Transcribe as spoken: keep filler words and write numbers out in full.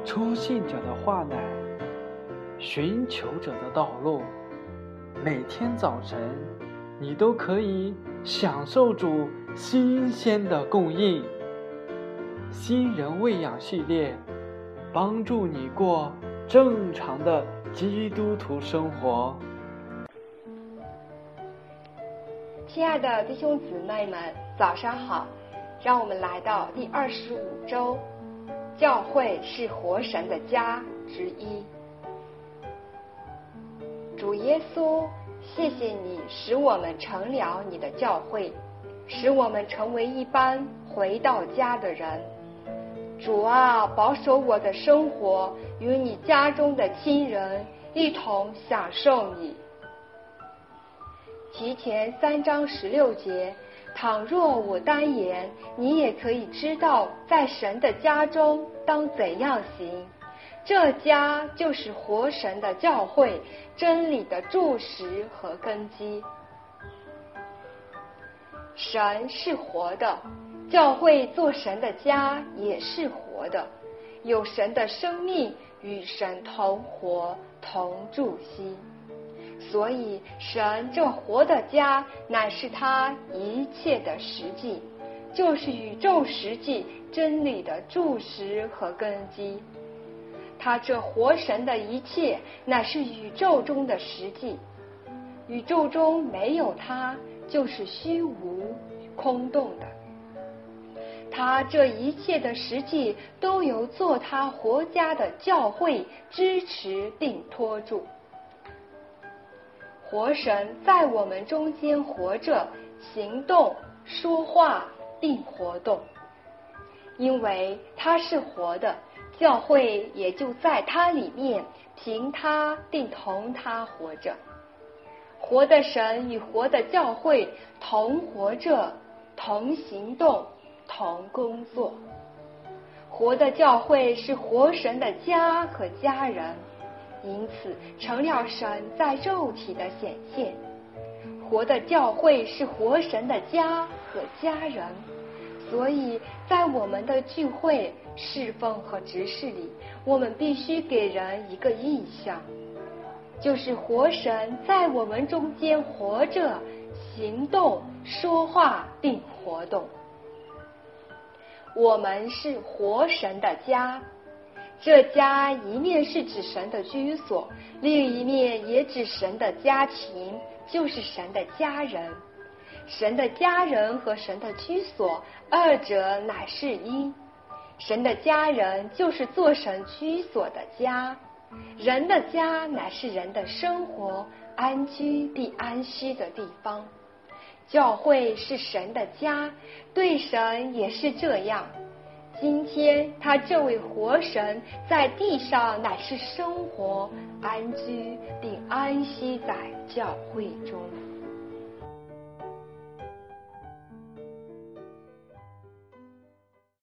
初信者的话乃寻求者的道路。每天早晨，你都可以享受主新鲜的供应。新人喂养系列，帮助你过正常的基督徒生活。 亲爱的弟兄姊妹们，早上好！让我们来到第二十五周，教会是活神的家之一。主耶稣，谢谢你使我们成了你的教会，使我们成为一班回到家的人。主啊，保守我的生活，与你家中的亲人一同享受你。提前三章十六节，倘若我单言，你也可以知道在神的家中当怎样行。这家就是活神的教会，真理的柱石和根基。神是活的，教会做神的家也是活的，有神的生命与神同活同住息。所以神这活的家乃是他一切的实际，就是宇宙实际真理的柱石和根基。他这活神的一切乃是宇宙中的实际，宇宙中没有他就是虚无空洞的。他这一切的实际都由做他活家的教会支持并托住。活神在我们中间活着，行动、说话并活动。因为他是活的，教会也就在他里面，凭他并同他活着。活的神与活的教会同活着，同行动，同工作。活的教会是活神的家和家人，因此成了神在肉体的显现。活的教会是活神的家和家人，所以在我们的聚会、侍奉和执事里，我们必须给人一个印象，就是活神在我们中间活着、行动、说话并活动。我们是活神的家，这家一面是指神的居所，另一面也指神的家庭，就是神的家人。神的家人和神的居所，二者乃是一。神的家人就是做神居所的家，人的家乃是人的生活、安居并安息的地方。教会是神的家，对神也是这样。今天他这位活神在地上乃是生活、安居并安息在教会中。